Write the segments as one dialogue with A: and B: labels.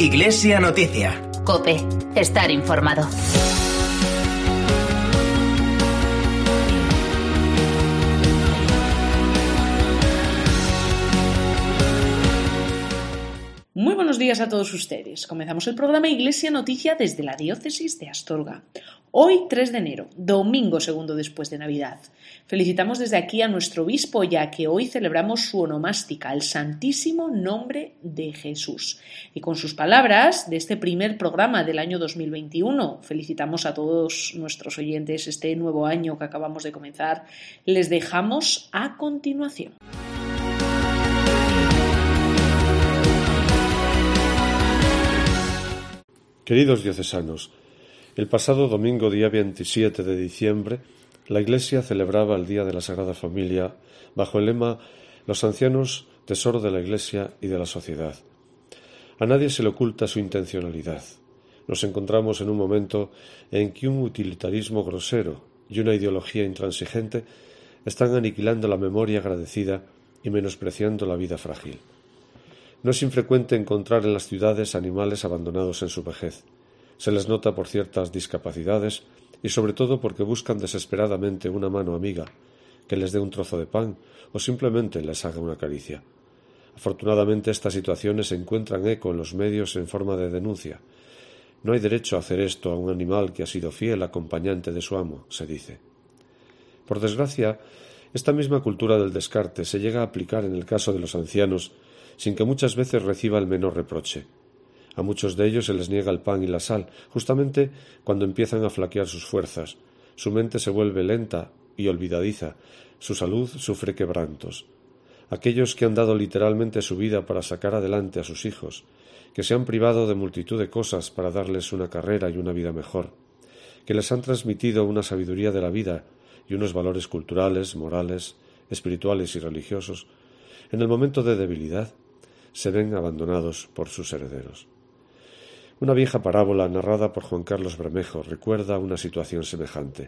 A: Iglesia Noticia.
B: COPE. Estar informado.
C: Muy buenos días a todos ustedes. Comenzamos el programa Iglesia Noticia desde la Diócesis de Astorga. Hoy, 3 de enero, domingo segundo después de Navidad. Felicitamos desde aquí a nuestro obispo, ya que hoy celebramos su onomástica, el Santísimo Nombre de Jesús. Y con sus palabras de este primer programa del año 2021, felicitamos a todos nuestros oyentes este nuevo año que acabamos de comenzar. Les dejamos a continuación.
D: Queridos diocesanos, el pasado domingo día 27 de diciembre, la Iglesia celebraba el Día de la Sagrada Familia bajo el lema «Los ancianos, tesoro de la Iglesia y de la sociedad». A nadie se le oculta su intencionalidad. Nos encontramos en un momento en que un utilitarismo grosero y una ideología intransigente están aniquilando la memoria agradecida y menospreciando la vida frágil. No es infrecuente encontrar en las ciudades animales abandonados en su vejez. Se les nota por ciertas discapacidades y sobre todo porque buscan desesperadamente una mano amiga que les dé un trozo de pan o simplemente les haga una caricia. Afortunadamente estas situaciones encuentran eco en los medios en forma de denuncia. No hay derecho a hacer esto a un animal que ha sido fiel acompañante de su amo, se dice. Por desgracia, esta misma cultura del descarte se llega a aplicar en el caso de los ancianos sin que muchas veces reciba el menor reproche. A muchos de ellos se les niega el pan y la sal, justamente cuando empiezan a flaquear sus fuerzas. Su mente se vuelve lenta y olvidadiza, su salud sufre quebrantos. Aquellos que han dado literalmente su vida para sacar adelante a sus hijos, que se han privado de multitud de cosas para darles una carrera y una vida mejor, que les han transmitido una sabiduría de la vida y unos valores culturales, morales, espirituales y religiosos, en el momento de debilidad, se ven abandonados por sus herederos. Una vieja parábola narrada por Juan Carlos Bermejo recuerda una situación semejante.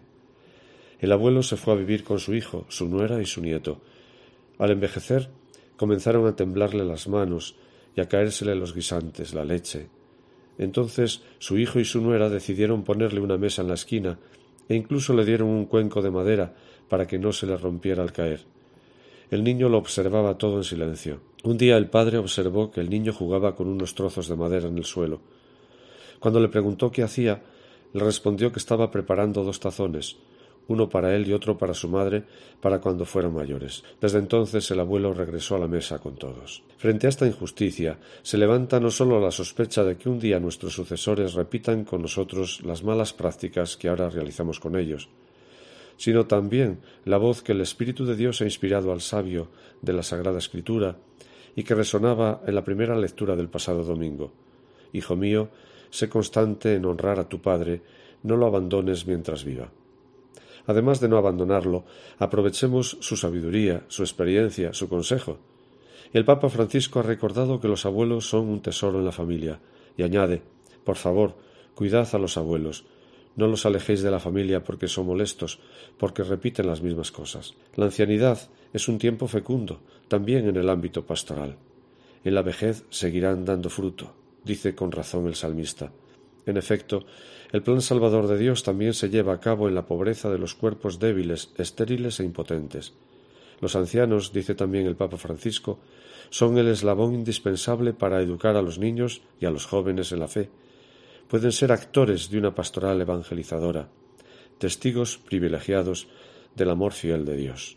D: El abuelo se fue a vivir con su hijo, su nuera y su nieto. Al envejecer, comenzaron a temblarle las manos y a caérsele los guisantes, la leche. Entonces su hijo y su nuera decidieron ponerle una mesa en la esquina e incluso le dieron un cuenco de madera para que no se le rompiera al caer. El niño lo observaba todo en silencio. Un día el padre observó que el niño jugaba con unos trozos de madera en el suelo. Cuando le preguntó qué hacía, le respondió que estaba preparando 2 tazones, uno para él y otro para su madre, para cuando fueran mayores. Desde entonces el abuelo regresó a la mesa con todos. Frente a esta injusticia, se levanta no solo la sospecha de que un día nuestros sucesores repitan con nosotros las malas prácticas que ahora realizamos con ellos, sino también la voz que el Espíritu de Dios ha inspirado al sabio de la Sagrada Escritura y que resonaba en la primera lectura del pasado domingo. Hijo mío, sé constante en honrar a tu Padre, no lo abandones mientras viva. Además de no abandonarlo, aprovechemos su sabiduría, su experiencia, su consejo. El Papa Francisco ha recordado que los abuelos son un tesoro en la familia y añade, por favor, cuidad a los abuelos. No los alejéis de la familia porque son molestos, porque repiten las mismas cosas. La ancianidad es un tiempo fecundo, también en el ámbito pastoral. En la vejez seguirán dando fruto, dice con razón el salmista. En efecto, el plan salvador de Dios también se lleva a cabo en la pobreza de los cuerpos débiles, estériles e impotentes. Los ancianos, dice también el Papa Francisco, son el eslabón indispensable para educar a los niños y a los jóvenes en la fe. Pueden ser actores de una pastoral evangelizadora, testigos privilegiados del amor fiel de Dios.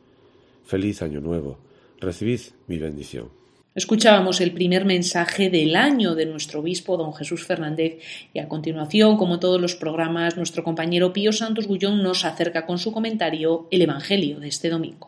D: Feliz Año Nuevo. Recibid mi bendición.
C: Escuchábamos el primer mensaje del año de nuestro obispo, don Jesús Fernández, y a continuación, como todos los programas, nuestro compañero Pío Santos Gullón nos acerca con su comentario el Evangelio de este domingo.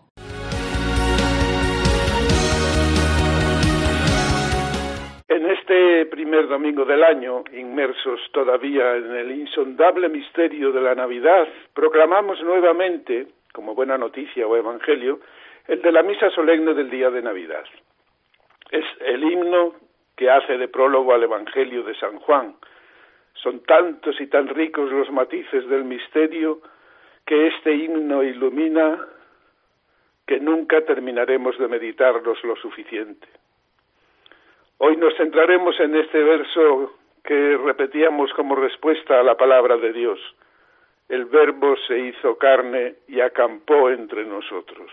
E: En este primer domingo del año, inmersos todavía en el insondable misterio de la Navidad, proclamamos nuevamente, como buena noticia o evangelio, el de la misa solemne del día de Navidad. Es el himno que hace de prólogo al Evangelio de San Juan. Son tantos y tan ricos los matices del misterio que este himno ilumina que nunca terminaremos de meditarlos lo suficiente. Hoy nos centraremos en este verso que repetíamos como respuesta a la palabra de Dios. El Verbo se hizo carne y acampó entre nosotros.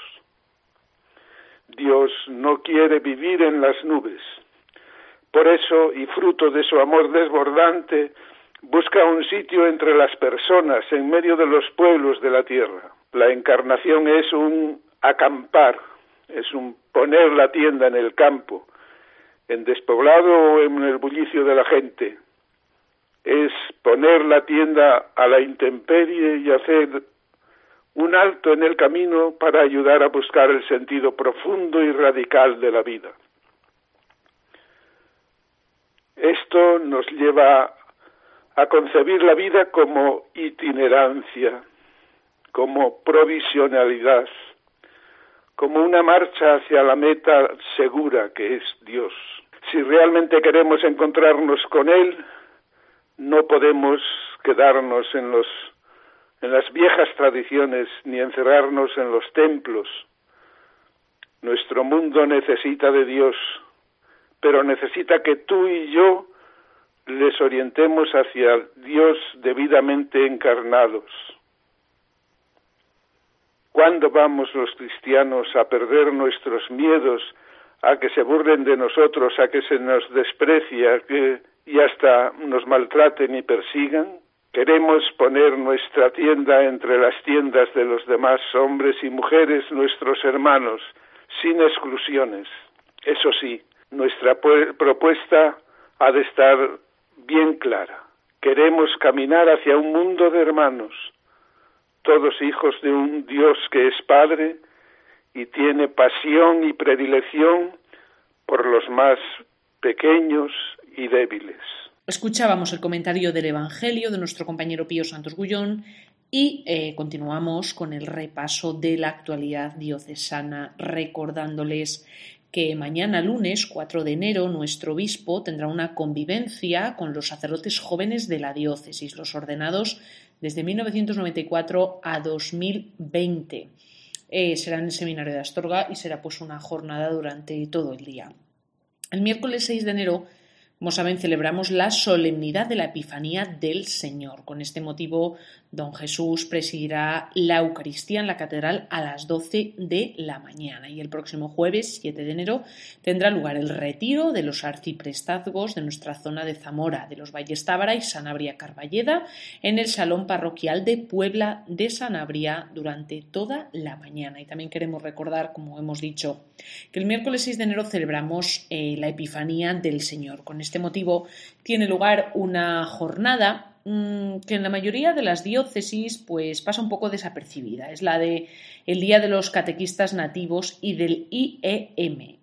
E: Dios no quiere vivir en las nubes. Por eso, y fruto de su amor desbordante, busca un sitio entre las personas, en medio de los pueblos de la tierra. La encarnación es un acampar, es un poner la tienda en el campo, en despoblado o en el bullicio de la gente. Es poner la tienda a la intemperie y hacer un alto en el camino para ayudar a buscar el sentido profundo y radical de la vida. Esto nos lleva a concebir la vida como itinerancia, como provisionalidad, como una marcha hacia la meta segura que es Dios. Si realmente queremos encontrarnos con Él, no podemos quedarnos en las viejas tradiciones ni encerrarnos en los templos. Nuestro mundo necesita de Dios, pero necesita que tú y yo les orientemos hacia Dios debidamente encarnados. ¿Cuándo vamos los cristianos a perder nuestros miedos, a que se burlen de nosotros, a que se nos desprecie, y hasta nos maltraten y persigan? Queremos poner nuestra tienda entre las tiendas de los demás hombres y mujeres, nuestros hermanos, sin exclusiones. Eso sí, nuestra propuesta ha de estar bien clara. Queremos caminar hacia un mundo de hermanos, todos hijos de un Dios que es Padre y tiene pasión y predilección por los más pequeños y débiles.
C: Escuchábamos el comentario del Evangelio de nuestro compañero Pío Santos Gullón y continuamos con el repaso de la actualidad diocesana, recordándoles que mañana lunes 4 de enero nuestro obispo tendrá una convivencia con los sacerdotes jóvenes de la diócesis, los ordenados desde 1994 a 2020. Será en el seminario de Astorga y será pues una jornada durante todo el día. El miércoles 6 de enero, como saben, celebramos la solemnidad de la Epifanía del Señor. Con este motivo, don Jesús presidirá la Eucaristía en la Catedral a las 12 de la mañana. Y el próximo jueves, 7 de enero, tendrá lugar el retiro de los arciprestazgos de nuestra zona de Zamora, de los Valles Tábara y Sanabria Carballeda, en el Salón Parroquial de Puebla de Sanabria durante toda la mañana. Y también queremos recordar, como hemos dicho, que el miércoles 6 de enero celebramos la Epifanía del Señor. Con este motivo tiene lugar una jornada que en la mayoría de las diócesis pues pasa un poco desapercibida. Es la de el Día de los Catequistas Nativos y del IEM.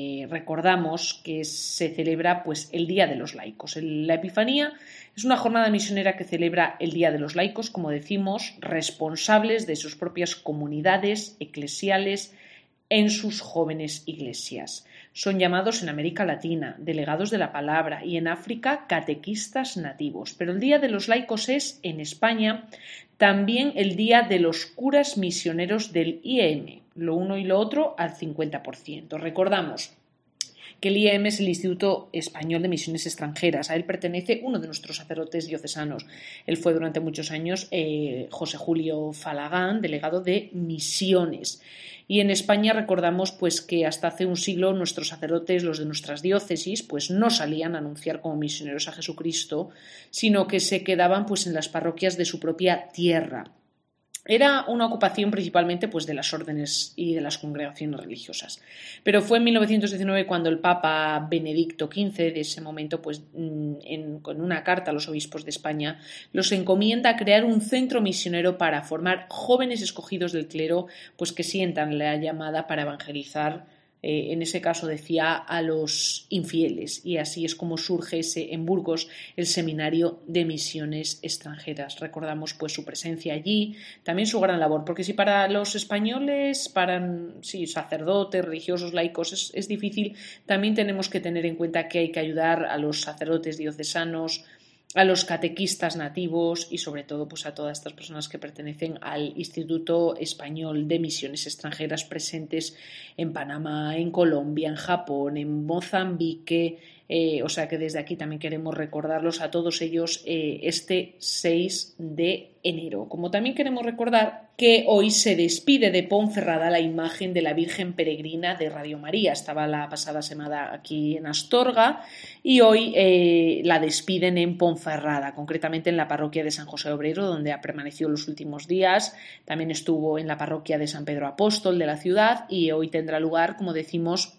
C: Recordamos que se celebra pues el Día de los Laicos. La Epifanía es una jornada misionera que celebra el Día de los Laicos, como decimos, responsables de sus propias comunidades eclesiales en sus jóvenes iglesias. Son llamados en América Latina delegados de la palabra y en África catequistas nativos. Pero el Día de los Laicos es, en España, también el Día de los curas misioneros del IEM, lo uno y lo otro al 50%. Recordamos que el IEM es el Instituto Español de Misiones Extranjeras. A él pertenece uno de nuestros sacerdotes diocesanos. Él fue durante muchos años José Julio Falagán, delegado de Misiones. Y en España recordamos pues que hasta hace un siglo nuestros sacerdotes, los de nuestras diócesis, pues no salían a anunciar como misioneros a Jesucristo, sino que se quedaban pues en las parroquias de su propia tierra. Era una ocupación principalmente pues, de las órdenes y de las congregaciones religiosas. Pero fue en 1919 cuando el Papa Benedicto XV, de ese momento, pues, con una carta a los obispos de España, los encomienda a crear un centro misionero para formar jóvenes escogidos del clero pues, que sientan la llamada para evangelizar. En ese caso decía a los infieles, y así es como surge en Burgos el Seminario de Misiones Extranjeras. Recordamos pues su presencia allí, también su gran labor, porque si para los españoles, sacerdotes, religiosos, laicos es difícil, también tenemos que tener en cuenta que hay que ayudar a los sacerdotes diocesanos a los catequistas nativos y sobre todo pues a todas estas personas que pertenecen al Instituto Español de Misiones Extranjeras presentes en Panamá, en Colombia, en Japón, en Mozambique. O sea que desde aquí también queremos recordarlos a todos ellos este 6 de enero. Como también queremos recordar que hoy se despide de Ponferrada la imagen de la Virgen Peregrina de Radio María. Estaba la pasada semana aquí en Astorga y hoy la despiden en Ponferrada, concretamente en la parroquia de San José Obrero, donde ha permanecido los últimos días. También estuvo en la parroquia de San Pedro Apóstol de la ciudad y hoy tendrá lugar, como decimos,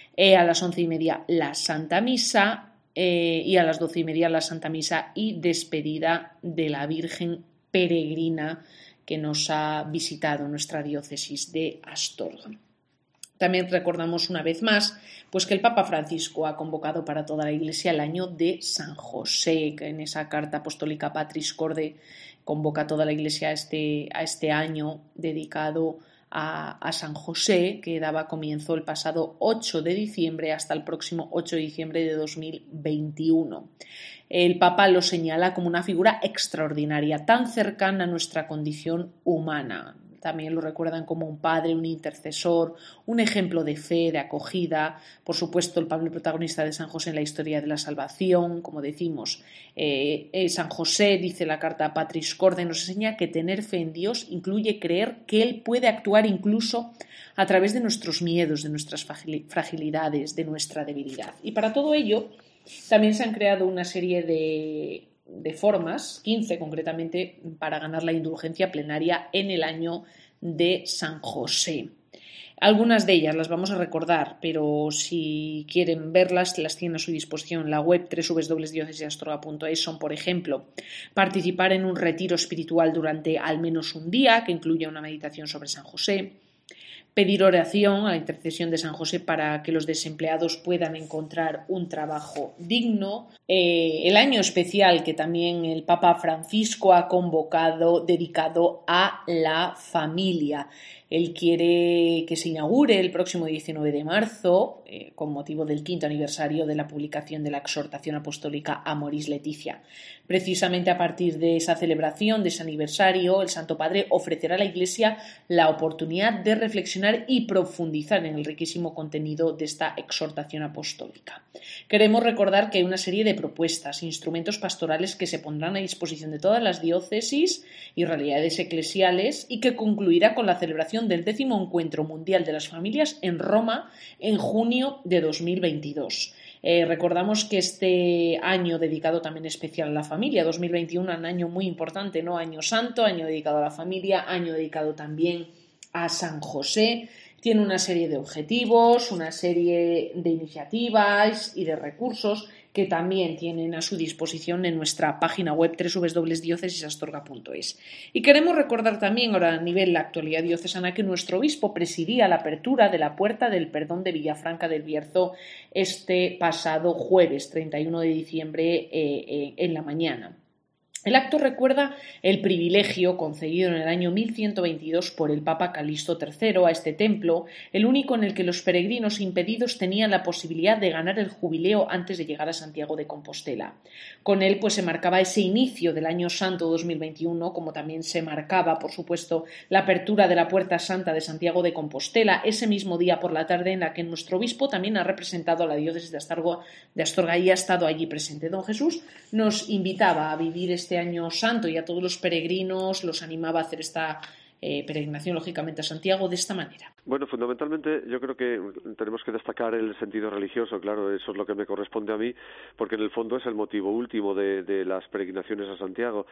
C: a las 11:30 la Santa Misa y a las 12:30 la Santa Misa y despedida de la Virgen Peregrina que nos ha visitado en nuestra diócesis de Astorga. También recordamos una vez más pues que el Papa Francisco ha convocado para toda la Iglesia el año de San José, que en esa carta apostólica Patris Corde convoca a toda la Iglesia a este año dedicado a San José, que daba comienzo el pasado 8 de diciembre hasta el próximo 8 de diciembre de 2021. El Papa lo señala como una figura extraordinaria, tan cercana a nuestra condición humana. También lo recuerdan como un padre, un intercesor, un ejemplo de fe, de acogida. Por supuesto, el papel protagonista de San José en la historia de la salvación, como decimos. San José, dice la carta Patris Corde, nos enseña que tener fe en Dios incluye creer que Él puede actuar incluso a través de nuestros miedos, de nuestras fragilidades, de nuestra debilidad. Y para todo ello, también se han creado una serie de formas, 15 concretamente, para ganar la indulgencia plenaria en el año de San José. Algunas de ellas las vamos a recordar, pero si quieren verlas, las tienen a su disposición. La web www.diocesisastorga.es son, por ejemplo, participar en un retiro espiritual durante al menos un día, que incluya una meditación sobre San José, pedir oración a la intercesión de San José para que los desempleados puedan encontrar un trabajo digno. El año especial que también el Papa Francisco ha convocado dedicado a la familia. Él quiere que se inaugure el próximo 19 de marzo, con motivo del 5º aniversario de la publicación de la exhortación apostólica Amoris Laetitia. Precisamente a partir de esa celebración, de ese aniversario, el Santo Padre ofrecerá a la Iglesia la oportunidad de reflexionar y profundizar en el riquísimo contenido de esta exhortación apostólica. Queremos recordar que hay una serie de propuestas, instrumentos pastorales que se pondrán a disposición de todas las diócesis y realidades eclesiales y que concluirá con la celebración del 10º Encuentro Mundial de las Familias en Roma en junio de 2022. Recordamos que este año dedicado también especial a la familia, 2021, un año muy importante, ¿no? Año santo, año dedicado a la familia, año dedicado también a San José. Tiene una serie de objetivos, una serie de iniciativas y de recursos que también tienen a su disposición en nuestra página web www.diocesisastorga.es. Y queremos recordar también, ahora a nivel de la actualidad diocesana, que nuestro obispo presidía la apertura de la Puerta del Perdón de Villafranca del Bierzo este pasado jueves 31 de diciembre en la mañana. El acto recuerda el privilegio concedido en el año 1122 por el Papa Calixto III a este templo, el único en el que los peregrinos impedidos tenían la posibilidad de ganar el jubileo antes de llegar a Santiago de Compostela. Con él se marcaba ese inicio del año santo 2021, como también se marcaba, por supuesto, la apertura de la Puerta Santa de Santiago de Compostela, ese mismo día por la tarde en la que nuestro obispo también ha representado a la diócesis de Astorga y ha estado allí presente. Don Jesús nos invitaba a vivir este año santo y a todos los peregrinos los animaba a hacer esta peregrinación, lógicamente, a Santiago de esta manera.
D: Bueno, fundamentalmente yo creo que tenemos que destacar el sentido religioso, claro, eso es lo que me corresponde a mí, porque en el fondo es el motivo último de las peregrinaciones a Santiago.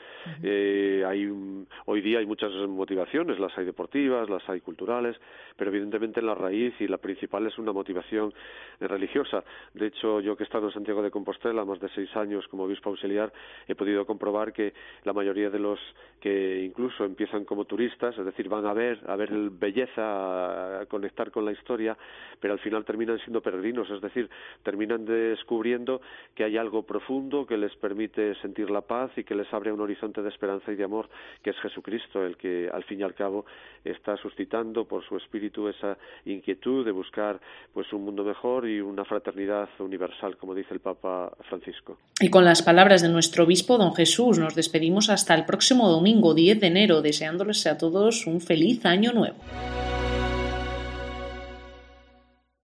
D: Hoy día hay muchas motivaciones, las hay deportivas, las hay culturales, pero evidentemente la raíz y la principal es una motivación religiosa. De hecho, yo que he estado en Santiago de Compostela más de 6 años como obispo auxiliar, he podido comprobar que la mayoría de los que incluso empiezan como turistas, es decir, van a ver belleza, a conectar con la historia, pero al final terminan siendo peregrinos, es decir, terminan descubriendo que hay algo profundo que les permite sentir la paz y que les abre un horizonte de esperanza y de amor, que es Jesucristo, el que al fin y al cabo está suscitando por su espíritu esa inquietud de buscar pues un mundo mejor y una fraternidad universal, como dice el Papa Francisco.
C: Y con las palabras de nuestro obispo don Jesús nos despedimos hasta el próximo domingo 10 de enero, deseándoles a todos un feliz año nuevo.